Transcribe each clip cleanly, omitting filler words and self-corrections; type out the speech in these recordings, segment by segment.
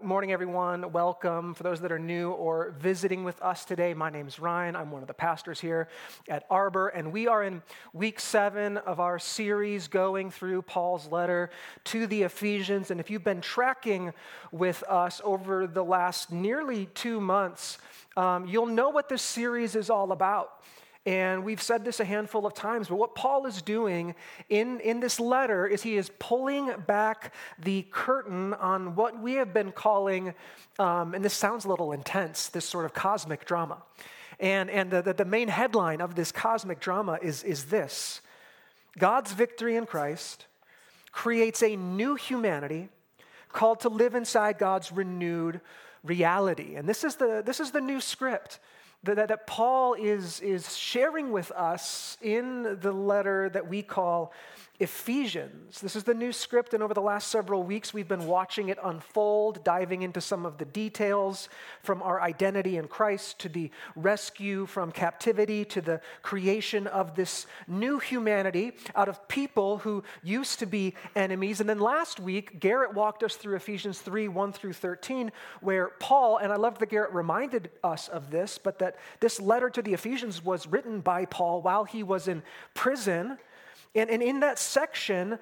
morning, everyone. Welcome. For those that are new or visiting with us today, my name's Ryan. I'm one of the pastors here at Arbor, and we are in week 7 of our series going through Paul's letter to the Ephesians. And if you've been tracking with us over the last nearly 2 months, you'll know what this series is all about. And we've said this a handful of times, but what Paul is doing in this letter is he is pulling back the curtain on what we have been calling, and this sounds a little intense, this sort of cosmic drama. And the main headline of this cosmic drama is this: God's victory in Christ creates a new humanity called to live inside God's renewed reality. And this is the new script that Paul is sharing with us in the letter that we call Ephesians. This is the new script, and over the last several weeks, we've been watching it unfold, diving into some of the details from our identity in Christ to the rescue from captivity to the creation of this new humanity out of people who used to be enemies. And then last week, Garrett walked us through Ephesians 3, 1 through 13, where Paul, and I love that Garrett reminded us of this, but that this letter to the Ephesians was written by Paul while he was in prison. And in that section,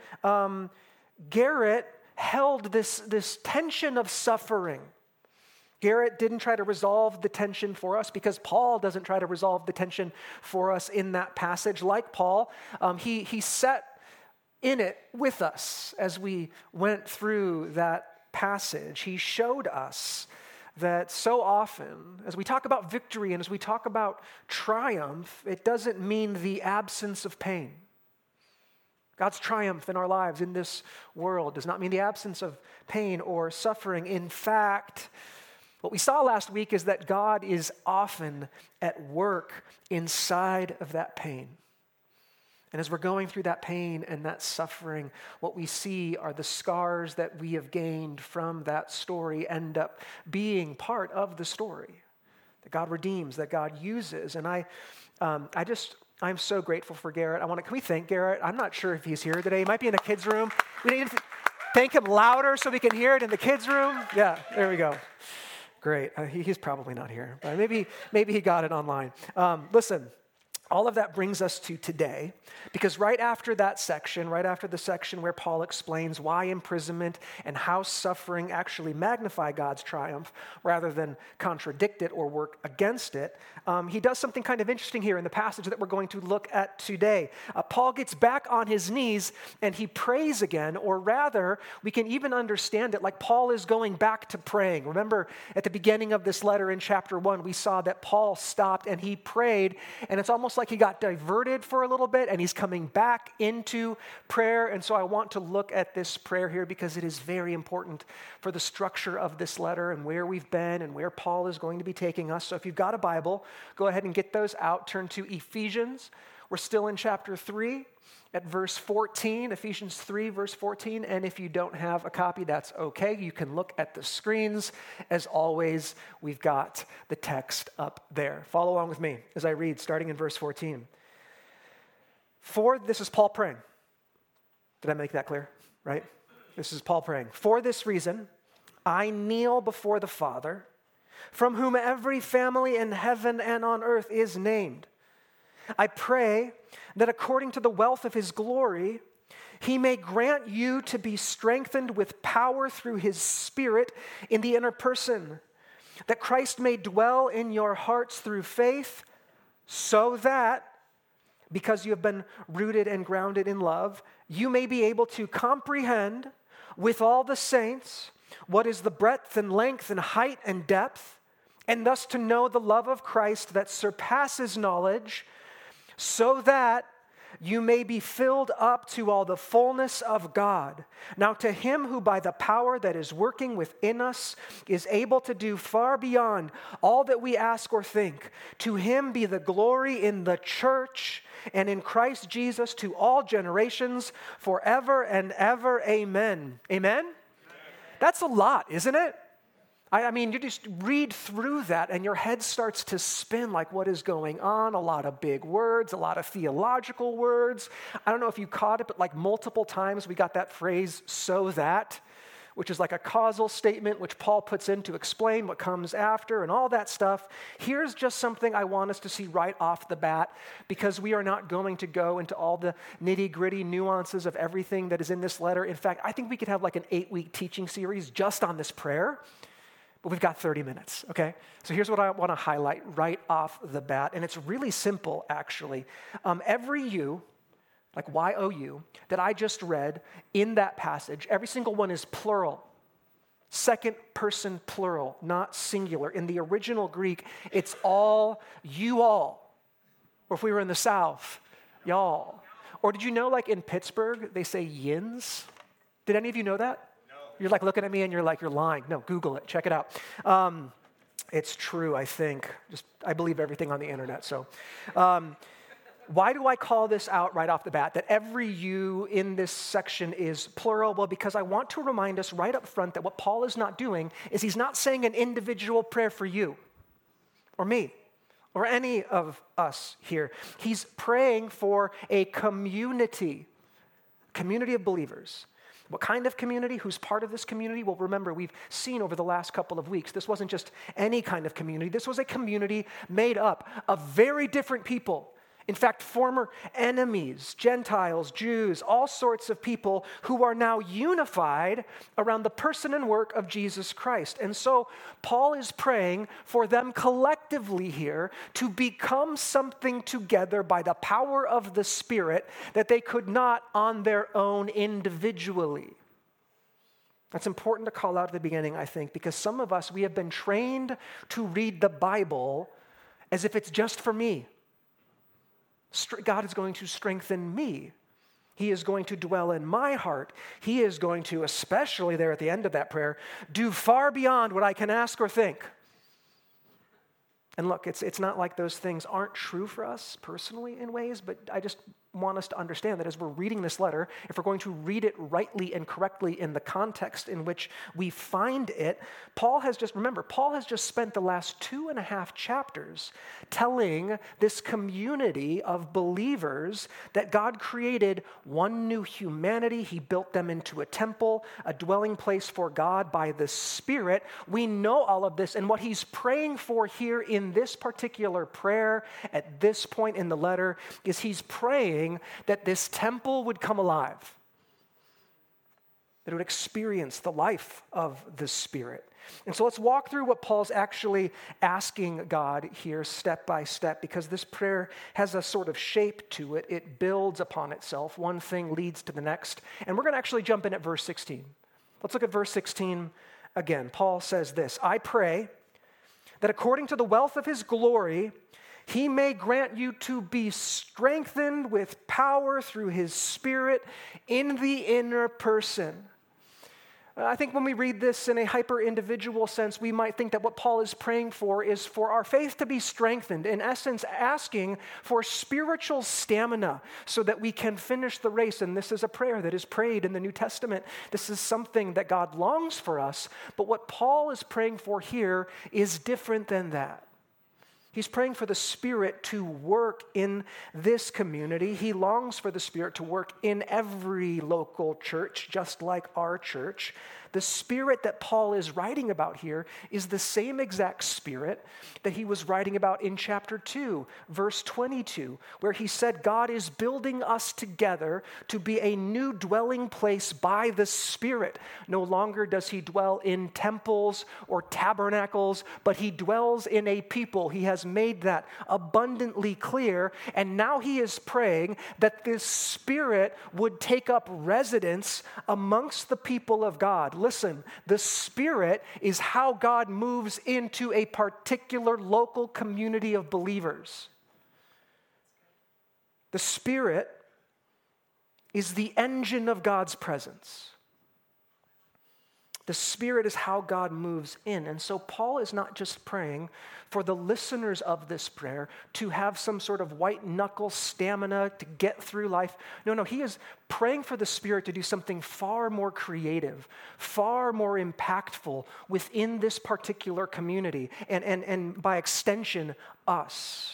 Garrett held this tension of suffering. Garrett didn't try to resolve the tension for us because Paul doesn't try to resolve the tension for us in that passage. Like Paul, he sat in it with us as we went through that passage. He showed us that so often, as we talk about victory and as we talk about triumph, it doesn't mean the absence of pain. God's triumph in our lives, in this world, does not mean the absence of pain or suffering. In fact, what we saw last week is that God is often at work inside of that pain. And as we're going through that pain and that suffering, what we see are the scars that we have gained from that story end up being part of the story that God redeems, that God uses. And I'm so grateful for Garrett. Can we thank Garrett? I'm not sure if he's here today. He might be in the kids' room. We need to thank him louder so we can hear it in the kids' room. Yeah, there we go. Great. He's probably not here, but maybe he got it online. Listen, all of that brings us to today, because right after the section where Paul explains why imprisonment and how suffering actually magnify God's triumph rather than contradict it or work against it, he does something kind of interesting here in the passage that we're going to look at today. Paul gets back on his knees and he prays again, or rather, we can even understand it like Paul is going back to praying. Remember, at the beginning of this letter in chapter 1, we saw that Paul stopped and he prayed, and it's almost like he got diverted for a little bit and he's coming back into prayer. And so I want to look at this prayer here because it is very important for the structure of this letter and where we've been and where Paul is going to be taking us. So if you've got a Bible, go ahead and get those out. Turn to Ephesians. We're still in chapter 3 at verse 14, Ephesians 3, verse 14. And if you don't have a copy, that's okay. You can look at the screens. As always, we've got the text up there. Follow along with me as I read, starting in verse 14. This is Paul praying. Did I make that clear? Right? This is Paul praying. For this reason, I kneel before the Father, from whom every family in heaven and on earth is named. I pray that according to the wealth of his glory, he may grant you to be strengthened with power through his Spirit in the inner person, that Christ may dwell in your hearts through faith, so that, because you have been rooted and grounded in love, you may be able to comprehend with all the saints what is the breadth and length and height and depth, and thus to know the love of Christ that surpasses knowledge, so that you may be filled up to all the fullness of God. Now to him who by the power that is working within us is able to do far beyond all that we ask or think, to him be the glory in the church and in Christ Jesus to all generations forever and ever. Amen. Amen? That's a lot, isn't it? I mean, you just read through that and your head starts to spin like what is going on. A lot of big words, a lot of theological words. I don't know if you caught it, but like multiple times we got that phrase, so that, which is like a causal statement which Paul puts in to explain what comes after and all that stuff. Here's just something I want us to see right off the bat, because we are not going to go into all the nitty-gritty nuances of everything that is in this letter. In fact, I think we could have like an 8-week teaching series just on this prayer, but we've got 30 minutes, okay? So here's what I want to highlight right off the bat, and it's really simple, actually. Every you, like Y-O-U, that I just read in that passage, every single one is plural. Second person plural, not singular. In the original Greek, it's all, you all. Or if we were in the South, y'all. Or did you know, like in Pittsburgh, they say yins? Did any of you know that? No. You're like looking at me and you're like, you're lying. No, Google it, check it out. It's true, I think. I believe everything on the internet, so. Why do I call this out right off the bat, that every you in this section is plural? Well, because I want to remind us right up front that what Paul is not doing is he's not saying an individual prayer for you or me or any of us here. He's praying for a community of believers. What kind of community? Who's part of this community? Well, remember, we've seen over the last couple of weeks, this wasn't just any kind of community. This was a community made up of very different people. In fact, former enemies, Gentiles, Jews, all sorts of people who are now unified around the person and work of Jesus Christ. And so Paul is praying for them collectively here to become something together by the power of the Spirit that they could not on their own individually. That's important to call out at the beginning, I think, because some of us, we have been trained to read the Bible as if it's just for me. God is going to strengthen me. He is going to dwell in my heart. He is going to, especially there at the end of that prayer, do far beyond what I can ask or think. And look, it's not like those things aren't true for us personally in ways, but I just want us to understand that as we're reading this letter, if we're going to read it rightly and correctly in the context in which we find it, Paul has just spent the last 2.5 chapters telling this community of believers that God created one new humanity. He built them into a temple, a dwelling place for God by the Spirit. We know all of this, and what he's praying for here in this particular prayer at this point in the letter is he's praying that this temple would come alive, that it would experience the life of the Spirit. And so let's walk through what Paul's actually asking God here step by step, because this prayer has a sort of shape to it. It builds upon itself. One thing leads to the next. And we're going to actually jump in at verse 16. Let's look at verse 16 again. Paul says this, "I pray that according to the wealth of his glory, he may grant you to be strengthened with power through his Spirit in the inner person." I think when we read this in a hyper-individual sense, we might think that what Paul is praying for is for our faith to be strengthened, in essence, asking for spiritual stamina so that we can finish the race. And this is a prayer that is prayed in the New Testament. This is something that God longs for us. But what Paul is praying for here is different than that. He's praying for the Spirit to work in this community. He longs for the Spirit to work in every local church, just like our church. The Spirit that Paul is writing about here is the same exact Spirit that he was writing about in chapter 2, verse 22, where he said, God is building us together to be a new dwelling place by the Spirit. No longer does he dwell in temples or tabernacles, but he dwells in a people. He has made that abundantly clear, and now he is praying that this Spirit would take up residence amongst the people of God. Listen, the Spirit is how God moves into a particular local community of believers. The Spirit is the engine of God's presence. The Spirit is how God moves in. And so Paul is not just praying for the listeners of this prayer to have some sort of white knuckle stamina to get through life. No, he is praying for the Spirit to do something far more creative, far more impactful within this particular community, and by extension, us.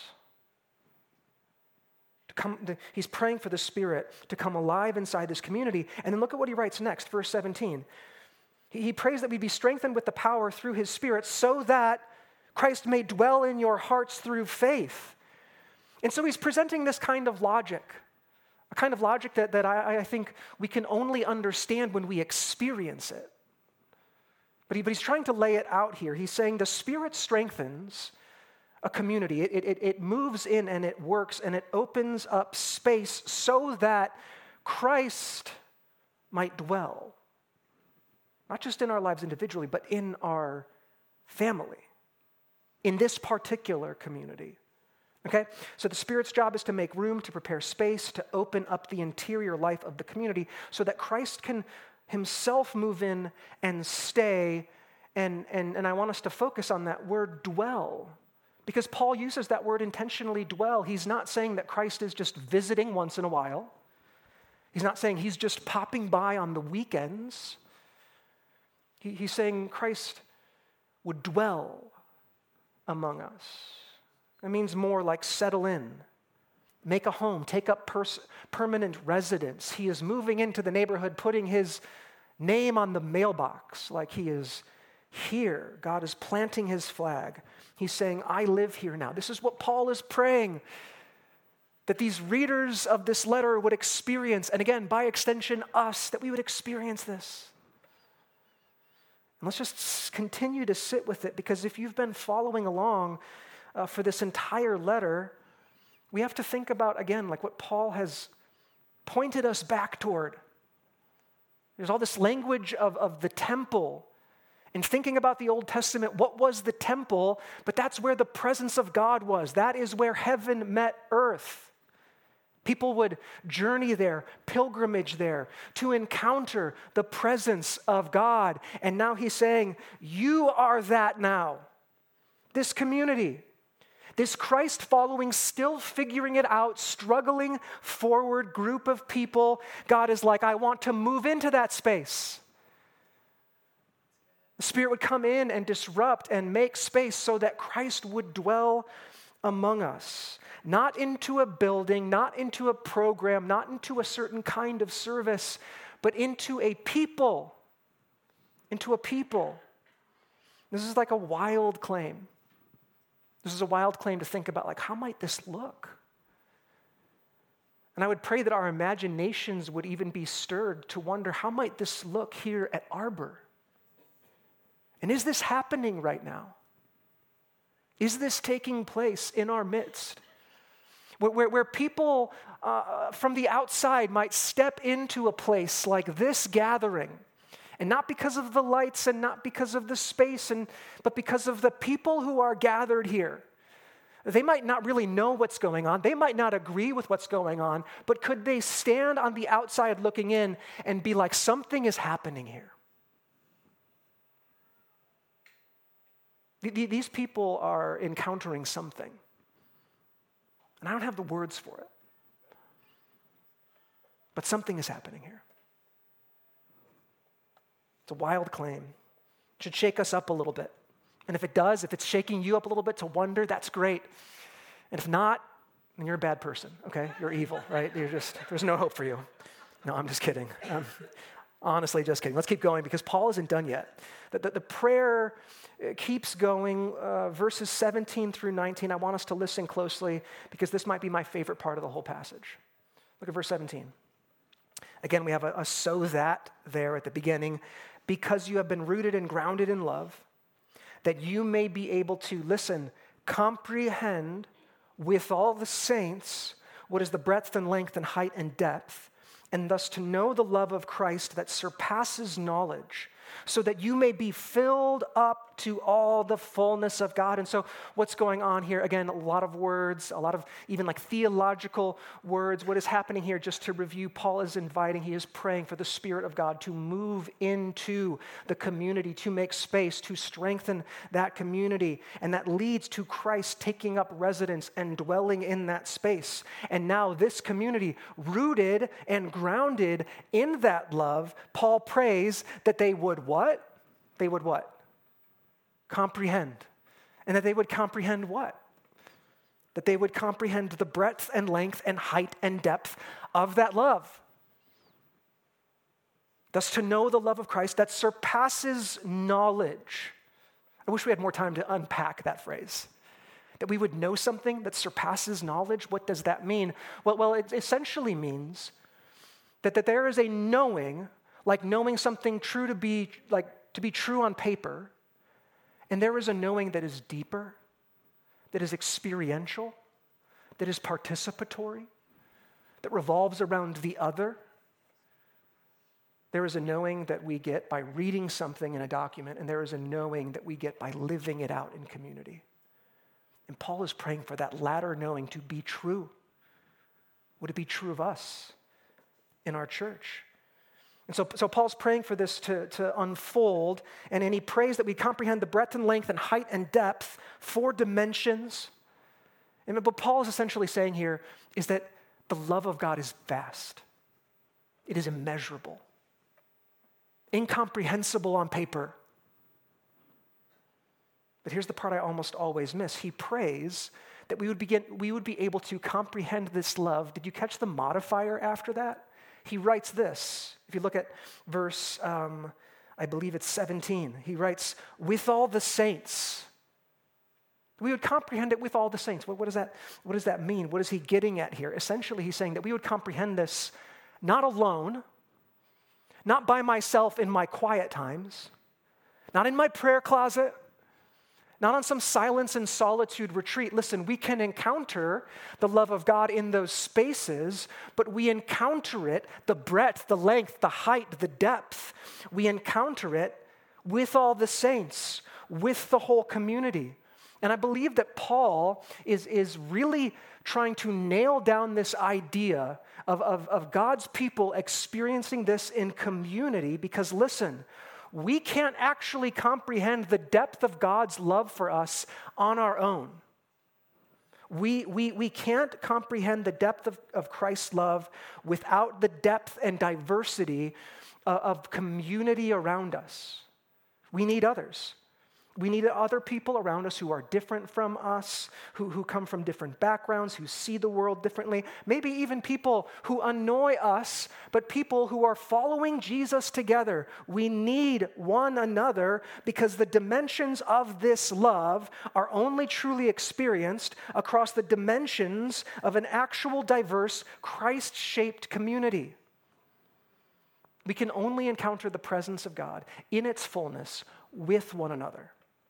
He's praying for the Spirit to come alive inside this community. And then look at what he writes next, verse 17. He prays that we be strengthened with the power through his Spirit so that Christ may dwell in your hearts through faith. And so he's presenting this kind of logic, a kind of logic that I think we can only understand when we experience it. But he's trying to lay it out here. He's saying the Spirit strengthens a community. It moves in and it works and it opens up space so that Christ might dwell, not just in our lives individually, but in our family, in this particular community. Okay? So the Spirit's job is to make room, to prepare space, to open up the interior life of the community so that Christ can himself move in and stay. And I want us to focus on that word dwell, because Paul uses that word intentionally, dwell. He's not saying that Christ is just visiting once in a while. He's not saying he's just popping by on the weekends. He's saying Christ would dwell among us. It means more like settle in, make a home, take up permanent residence. He is moving into the neighborhood, putting his name on the mailbox like he is here. God is planting his flag. He's saying, I live here now. This is what Paul is praying that these readers of this letter would experience, and again, by extension, us, that we would experience this. And let's just continue to sit with it, because if you've been following along for this entire letter, we have to think about, again, like what Paul has pointed us back toward. There's all this language of the temple. And thinking about the Old Testament, what was the temple? But that's where the presence of God was. That is where heaven met earth. People would journey there, pilgrimage there, to encounter the presence of God. And now he's saying, you are that now. This community, this Christ-following, still figuring it out, struggling forward group of people, God is like, I want to move into that space. The Spirit would come in and disrupt and make space so that Christ would dwell among us. Not into a building, not into a program, not into a certain kind of service, but into a people. Into a people. This is like a wild claim. This is a wild claim to think about, like, how might this look? And I would pray that our imaginations would even be stirred to wonder, how might this look here at Arbor? And is this happening right now? Is this taking place in our midst? Where people from the outside might step into a place like this gathering, and not because of the lights and not because of the space, but because of the people who are gathered here. They might not really know what's going on. They might not agree with what's going on, but could they stand on the outside looking in and be like, something is happening here? These people are encountering something. And I don't have the words for it. But something is happening here. It's a wild claim. It should shake us up a little bit. And if it does, if it's shaking you up a little bit to wonder, that's great. And if not, then you're a bad person, okay? You're evil, right? There's no hope for you. No, I'm just kidding. Honestly, just kidding. Let's keep going because Paul isn't done yet. The prayer keeps going, verses 17 through 19. I want us to listen closely because this might be my favorite part of the whole passage. Look at verse 17. Again, we have a so that there at the beginning. Because you have been rooted and grounded in love, that you may be able to, listen, comprehend with all the saints what is the breadth and length and height and depth, and thus to know the love of Christ that surpasses knowledge, so that you may be filled up to all the fullness of God. And so what's going on here? Again, a lot of words, a lot of even like theological words. What is happening here, just to review, Paul is inviting, he is praying for the Spirit of God to move into the community, to make space, to strengthen that community. And that leads to Christ taking up residence and dwelling in that space. And now this community, rooted and grounded in that love, Paul prays that they would what? They would what? Comprehend. And that they would comprehend what? That they would comprehend the breadth and length and height and depth of that love. Thus, to know the love of Christ that surpasses knowledge. I wish we had more time to unpack that phrase. That we would know something that surpasses knowledge. What does that mean? Well, it essentially means that there is a knowing, like knowing something true to be true on paper, and there is a knowing that is deeper, that is experiential, that is participatory, that revolves around the other. There is a knowing that we get by reading something in a document, and there is a knowing that we get by living it out in community. And Paul is praying for that latter knowing to be true. Would it be true of us in our church? And so Paul's praying for this to unfold, and he prays that we comprehend the breadth and length and height and depth, 4 dimensions. And what Paul is essentially saying here is that the love of God is vast. It is immeasurable, incomprehensible on paper. But here's the part I almost always miss. He prays that we would be able to comprehend this love. Did you catch the modifier after that? He writes this. If you look at verse, I believe it's 17, he writes, with all the saints. We would comprehend it with all the saints. What does that mean? What is he getting at here? Essentially, he's saying that we would comprehend this not alone, not by myself in my quiet times, not in my prayer closet, not on some silence and solitude retreat. Listen, we can encounter the love of God in those spaces, but we encounter it, the breadth, the length, the height, the depth. We encounter it with all the saints, with the whole community. And I believe that Paul is really trying to nail down this idea of God's people experiencing this in community, because listen, we can't actually comprehend the depth of God's love for us on our own. We can't comprehend the depth of Christ's love without the depth and diversity of community around us. We need others. We need other people around us who are different from us, who come from different backgrounds, who see the world differently. Maybe even people who annoy us, but people who are following Jesus together. We need one another because the dimensions of this love are only truly experienced across the dimensions of an actual diverse, Christ-shaped community. We can only encounter the presence of God in its fullness with one another.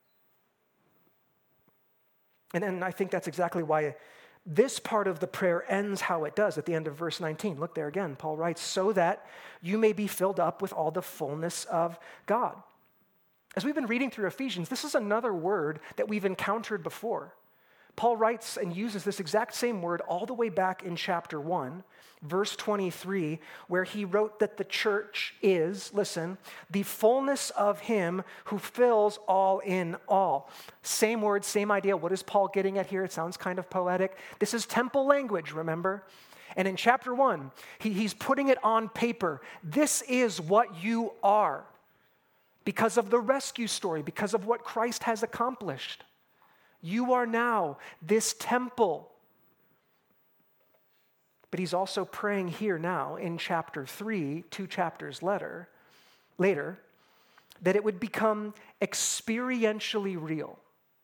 And I think that's exactly why this part of the prayer ends how it does at the end of verse 19. Look there again. Paul writes, so that you may be filled up with all the fullness of God. As we've been reading through Ephesians, this is another word that we've encountered before. Paul writes and uses this exact same word all the way back in chapter 1, verse 23, where he wrote that the church is, listen, the fullness of him who fills all in all. Same word, same idea. What is Paul getting at here? It sounds kind of poetic. This is temple language, remember? And in chapter 1, he's putting it on paper. This is what you are because of the rescue story, because of what Christ has accomplished. You are now this temple. But he's also praying here now in chapter 3, 2 chapters later, that it would become experientially real.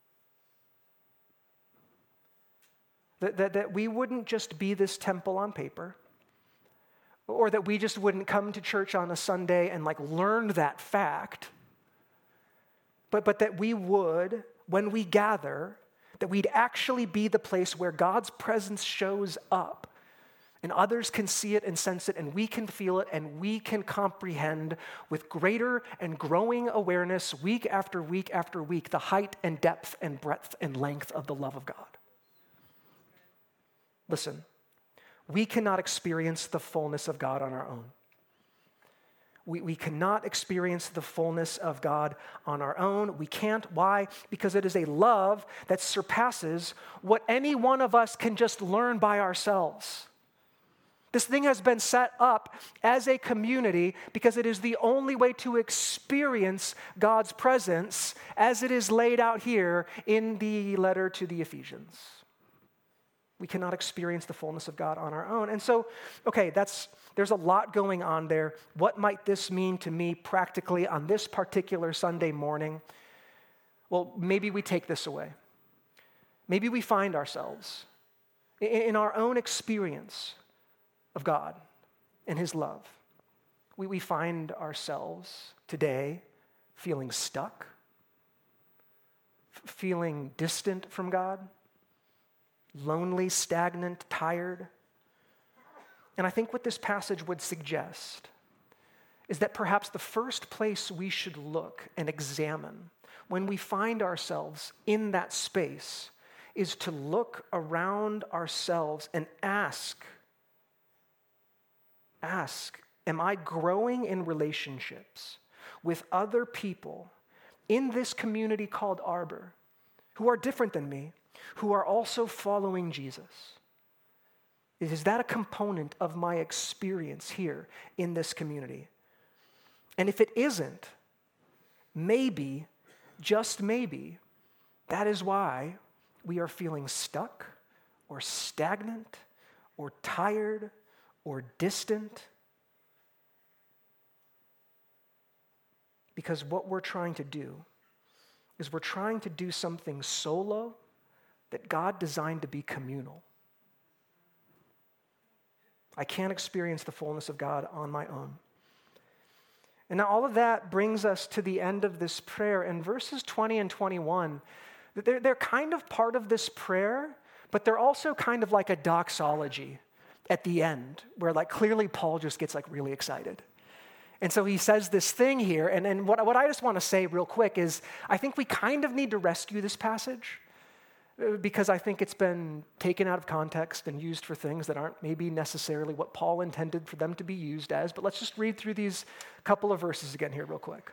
That we wouldn't just be this temple on paper, or that we just wouldn't come to church on a Sunday and learn that fact, but that we would, when we gather, that we'd actually be the place where God's presence shows up and others can see it and sense it and we can feel it and we can comprehend with greater and growing awareness week after week after week the height and depth and breadth and length of the love of God. Listen, we cannot experience the fullness of God on our own. We cannot experience the fullness of God on our own. We can't. Why? Because it is a love that surpasses what any one of us can just learn by ourselves. This thing has been set up as a community because it is the only way to experience God's presence as it is laid out here in the letter to the Ephesians. We cannot experience the fullness of God on our own. And so, okay, there's a lot going on there. What might this mean to me practically on this particular Sunday morning? Well, maybe we take this away. Maybe we find ourselves in our own experience of God and his love. We find ourselves today feeling stuck, feeling distant from God, lonely, stagnant, tired. And I think what this passage would suggest is that perhaps the first place we should look and examine when we find ourselves in that space is to look around ourselves and ask, am I growing in relationships with other people in this community called Arbor who are different than me, who are also following Jesus? Is that a component of my experience here in this community? And if it isn't, maybe, just maybe, that is why we are feeling stuck or stagnant or tired or distant. Because what we're trying to do is we're trying to do something solo that God designed to be communal. I can't experience the fullness of God on my own. And now all of that brings us to the end of this prayer. And verses 20 and 21, they're kind of part of this prayer, but they're also kind of like a doxology at the end, where like clearly Paul just gets like really excited. And so he says this thing here, and what I just want to say real quick is I think we kind of need to rescue this passage because I think it's been taken out of context and used for things that aren't maybe necessarily what Paul intended for them to be used as. But let's just read through these couple of verses again here real quick.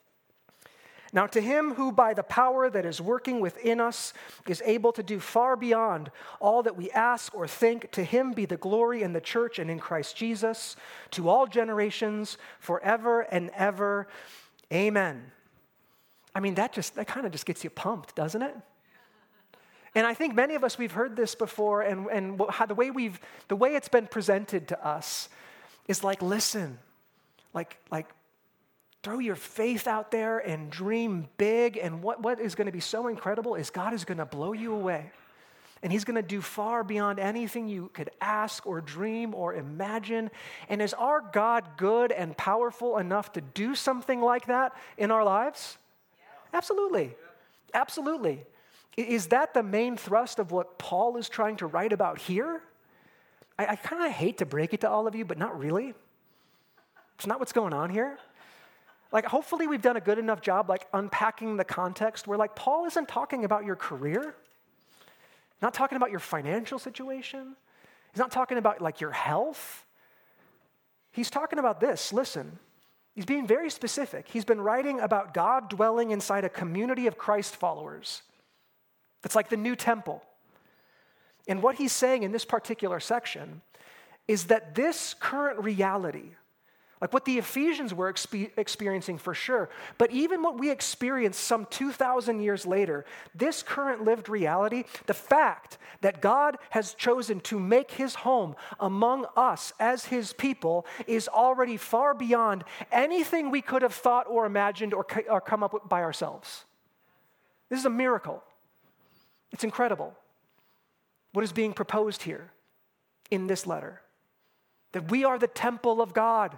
Now to him who by the power that is working within us is able to do far beyond all that we ask or think, to him be the glory in the church and in Christ Jesus, to all generations, forever and ever. Amen. I mean, that kind of just gets you pumped, doesn't it? And I think many of us, we've heard this before, and how the way it's been presented to us is like, listen, like throw your faith out there and dream big. And what is going to be so incredible is God is going to blow you away. And he's going to do far beyond anything you could ask or dream or imagine. And is our God good and powerful enough to do something like that in our lives? Yeah. Absolutely. Yeah. Absolutely. Is that the main thrust of what Paul is trying to write about here? I kind of hate to break it to all of you, but not really. It's not what's going on here. Like, hopefully we've done a good enough job, like, unpacking the context where, like, Paul isn't talking about your career, not talking about your financial situation. He's not talking about, like, your health. He's talking about this. Listen, he's being very specific. He's been writing about God dwelling inside a community of Christ followers. It's like the new temple. And what he's saying in this particular section is that this current reality, like what the Ephesians were experiencing for sure, but even what we experience some 2,000 years later, this current lived reality, the fact that God has chosen to make his home among us as his people is already far beyond anything we could have thought or imagined or come up with by ourselves. This is a miracle. It's incredible what is being proposed here in this letter, that we are the temple of God.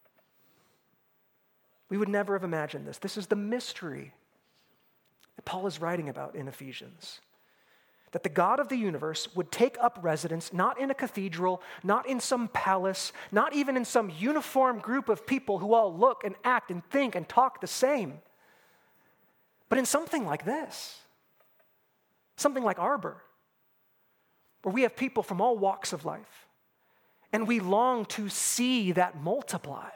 We would never have imagined this. This is the mystery that Paul is writing about in Ephesians. That the God of the universe would take up residence not in a cathedral, not in some palace, not even in some uniform group of people who all look and act and think and talk the same, but in something like this. Something like Arbor, where we have people from all walks of life, and we long to see that multiply.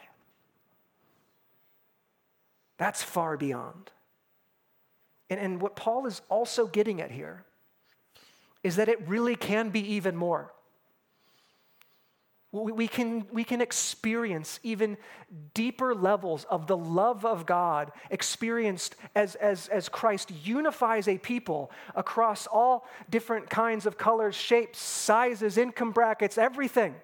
That's far beyond. And what Paul is also getting at here is that it really can be even more. We can experience even deeper levels of the love of God experienced as Christ unifies a people across all different kinds of colors, shapes, sizes, income brackets, everything.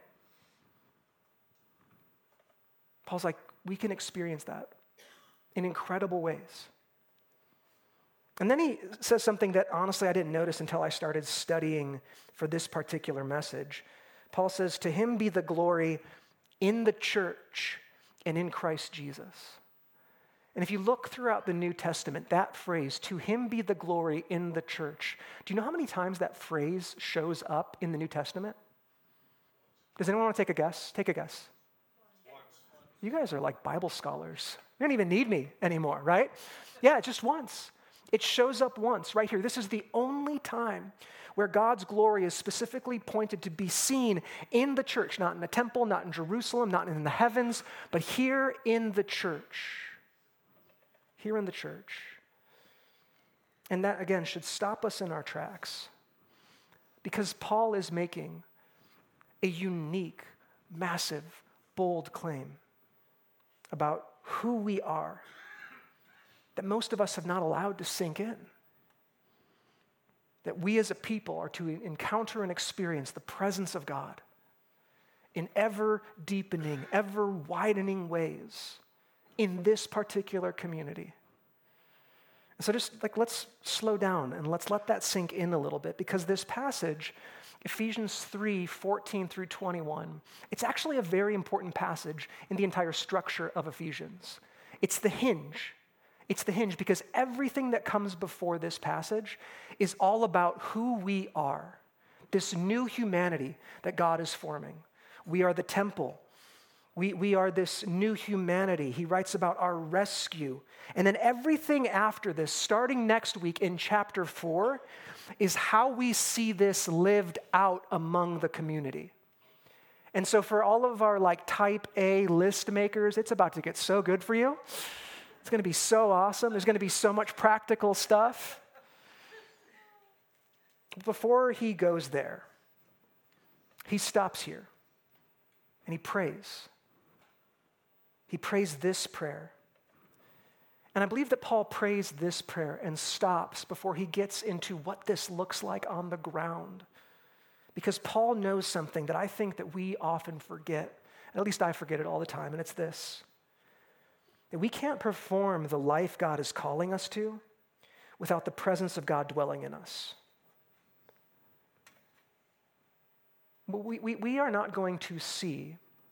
Paul's like, we can experience that in incredible ways. And then he says something that honestly I didn't notice until I started studying for this particular message. Paul says, to him be the glory in the church and in Christ Jesus. And if you look throughout the New Testament, that phrase, to him be the glory in the church, do you know how many times that phrase shows up in the New Testament? Does anyone want to take a guess? Take a guess. Once. You guys are like Bible scholars. You don't even need me anymore, right? Yeah, just once. It shows up once right here. This is the only time where God's glory is specifically pointed to be seen in the church, not in the temple, not in Jerusalem, not in the heavens, but here in the church. Here in the church. And that, again, should stop us in our tracks because Paul is making a unique, massive, bold claim about who we are that most of us have not allowed to sink in. That we as a people are to encounter and experience the presence of God in ever deepening, ever widening ways in this particular community. And so just let's slow down and let's let that sink in a little bit because this passage, Ephesians 3:14 through 21, it's actually a very important passage in the entire structure of Ephesians. It's the hinge. It's the hinge because everything that comes before this passage is all about who we are, this new humanity that God is forming. We are the temple. We are this new humanity. He writes about our rescue. And then everything after this, starting next week in chapter 4, is how we see this lived out among the community. And so for all of our type A list makers, it's about to get so good for you. It's going to be so awesome. There's going to be so much practical stuff. Before he goes there, he stops here and he prays. He prays this prayer. And I believe that Paul prays this prayer and stops before he gets into what this looks like on the ground. Because Paul knows something that I think that we often forget. At least I forget it all the time, and it's this. That we can't perform the life God is calling us to without the presence of God dwelling in us. We are not going to see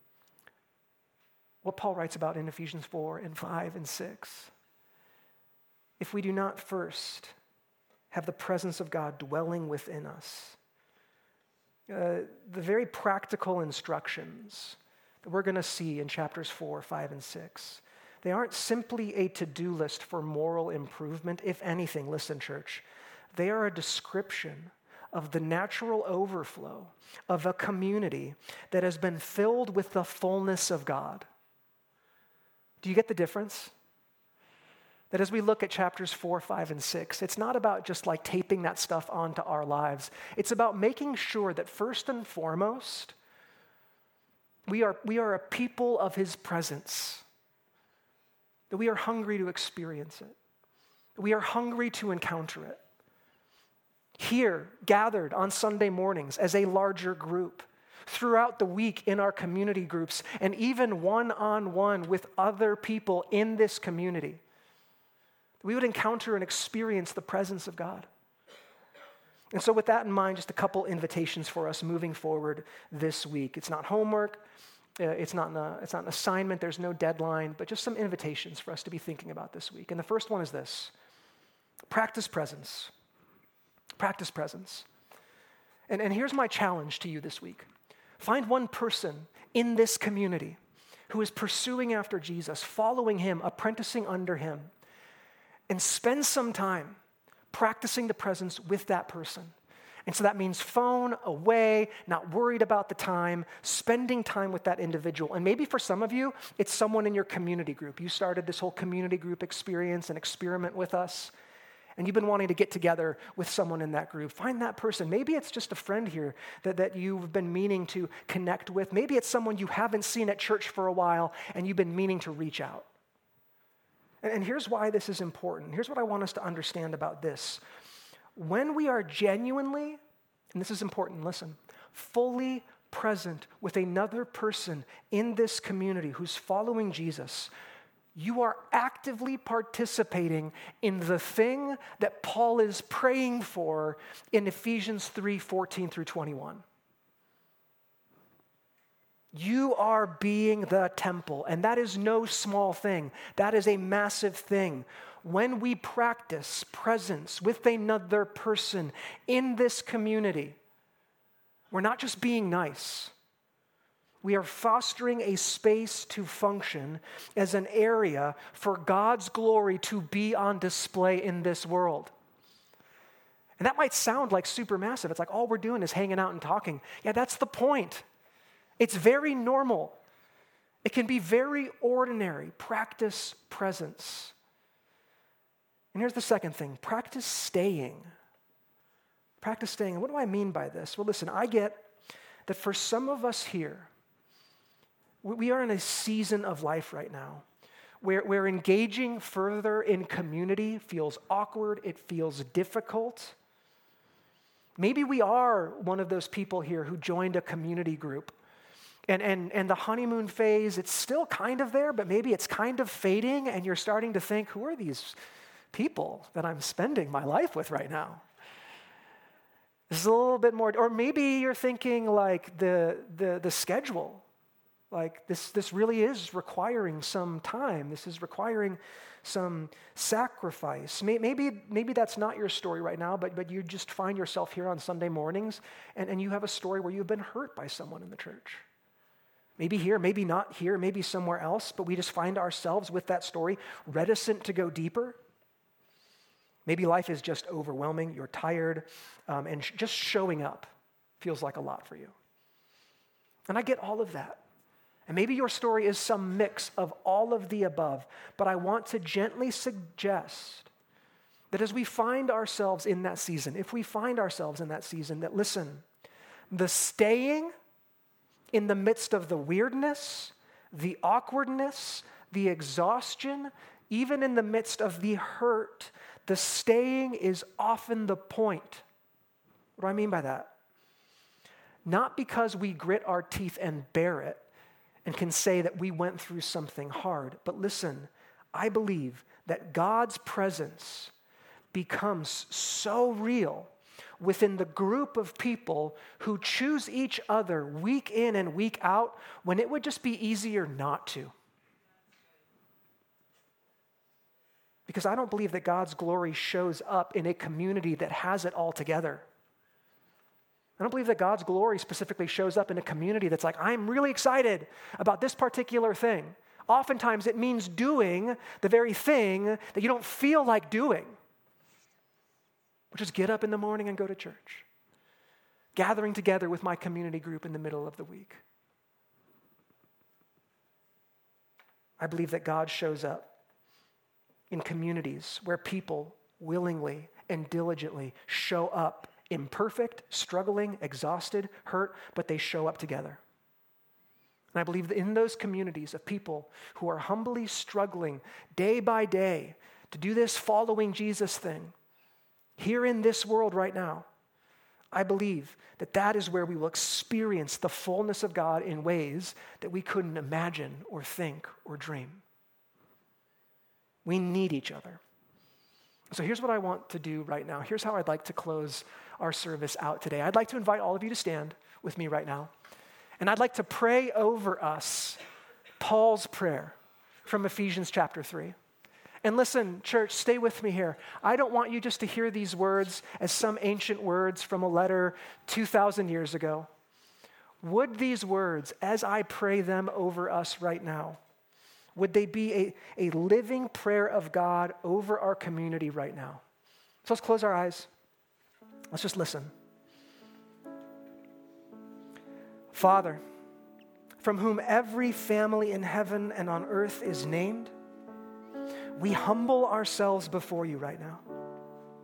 what Paul writes about in Ephesians 4 and 5 and 6 if we do not first have the presence of God dwelling within us. The very practical instructions that we're going to see in chapters 4, 5, and 6, they aren't simply a to-do list for moral improvement. If anything, listen, church, they are a description of the natural overflow of a community that has been filled with the fullness of God. Do you get the difference? That as we look at chapters 4, 5, and 6, it's not about just taping that stuff onto our lives. It's about making sure that first and foremost, we are a people of his presence. That we are hungry to experience it. That we are hungry to encounter it. Here, gathered on Sunday mornings as a larger group, throughout the week in our community groups, and even one-on-one with other people in this community. We would encounter and experience the presence of God. And so with that in mind, just a couple invitations for us moving forward this week. It's not homework. It's not an assignment. There's no deadline, but just some invitations for us to be thinking about this week. And the first one is this. Practice presence. Practice presence. And here's my challenge to you this week. Find one person in this community who is pursuing after Jesus, following him, apprenticing under him, and spend some time practicing the presence with that person. And so that means phone away, not worried about the time, spending time with that individual. And maybe for some of you, it's someone in your community group. You started this whole community group experience and experiment with us. and you've been wanting to get together with someone in that group, find that person. Maybe it's just a friend here that you've been meaning to connect with. Maybe it's someone you haven't seen at church for a while and you've been meaning to reach out. And here's why this is important. Here's what I want us to understand about this. When we are genuinely, and this is important, listen, fully present with another person in this community who's following Jesus, you are actively participating in the thing that Paul is praying for in Ephesians 3:14 through 21. You are being the temple, and that is no small thing. That is a massive thing. When we practice presence with another person in this community, we're not just being nice. We are fostering a space to function as an area for God's glory to be on display in this world. And that might sound like super massive. It's like all we're doing is hanging out and talking. Yeah, that's the point. It's very normal. It can be very ordinary. Practice presence. And here's the second thing. Practice staying. Practice staying. And what do I mean by this? Well, listen, I get that for some of us here, we are in a season of life right now where engaging further in community feels awkward, it feels difficult. Maybe we are one of those people here who joined a community group. And the honeymoon phase, it's still kind of there, but maybe it's kind of fading, and you're starting to think, who are these people that I'm spending my life with right now? This is a little bit more, or maybe you're thinking like the schedule. Like this really is requiring some time. This is requiring some sacrifice. Maybe that's not your story right now, but you just find yourself here on Sunday mornings and you have a story where you've been hurt by someone in the church. Maybe here, maybe not here, maybe somewhere else, but we just find ourselves with that story reticent to go deeper. Maybe life is just overwhelming, you're tired, and just showing up feels like a lot for you. And I get all of that. And maybe your story is some mix of all of the above, but I want to gently suggest that as we find ourselves in that season, if we find ourselves in that season, that listen, the staying in the midst of the weirdness, the awkwardness, the exhaustion, even in the midst of the hurt, the staying is often the point. What do I mean by that? Not because we grit our teeth and bear it, and can say that we went through something hard. But listen, I believe that God's presence becomes so real within the group of people who choose each other week in and week out when it would just be easier not to. Because I don't believe that God's glory shows up in a community that has it all together. I don't believe that God's glory specifically shows up in a community that's like, I'm really excited about this particular thing. Oftentimes it means doing the very thing that you don't feel like doing, which is get up in the morning and go to church. Gathering together with my community group in the middle of the week. I believe that God shows up in communities where people willingly and diligently show up imperfect, struggling, exhausted, hurt, but they show up together. And I believe that in those communities of people who are humbly struggling day by day to do this following Jesus thing, here in this world right now, I believe that that is where we will experience the fullness of God in ways that we couldn't imagine or think or dream. We need each other. So here's what I want to do right now. Here's how I'd like to close our service out today. I'd like to invite all of you to stand with me right now. And I'd like to pray over us Paul's prayer from Ephesians chapter 3. And listen, church, stay with me here. I don't want you just to hear these words as some ancient words from a letter 2,000 years ago. Would these words, as I pray them over us right now, would they be a living prayer of God over our community right now? So let's close our eyes. Let's just listen. Father, from whom every family in heaven and on earth is named, we humble ourselves before you right now.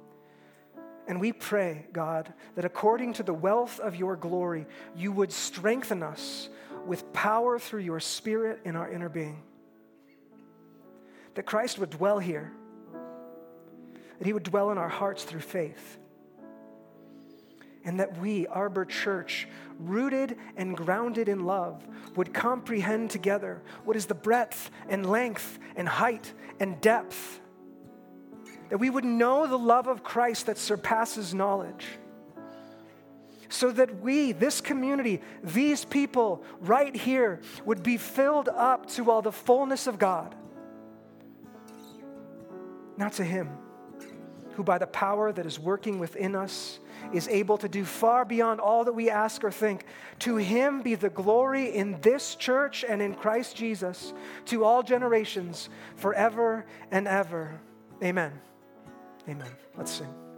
And we pray, God, that according to the wealth of your glory, you would strengthen us with power through your Spirit in our inner being. That Christ would dwell here, that he would dwell in our hearts through faith. And that we, Arbor Church, rooted and grounded in love, would comprehend together what is the breadth and length and height and depth. That we would know the love of Christ that surpasses knowledge. So that we, this community, these people right here, would be filled up to all the fullness of God. Not to him, who by the power that is working within us is able to do far beyond all that we ask or think. To him be the glory in this church and in Christ Jesus to all generations, forever and ever. Amen. Amen. Let's sing.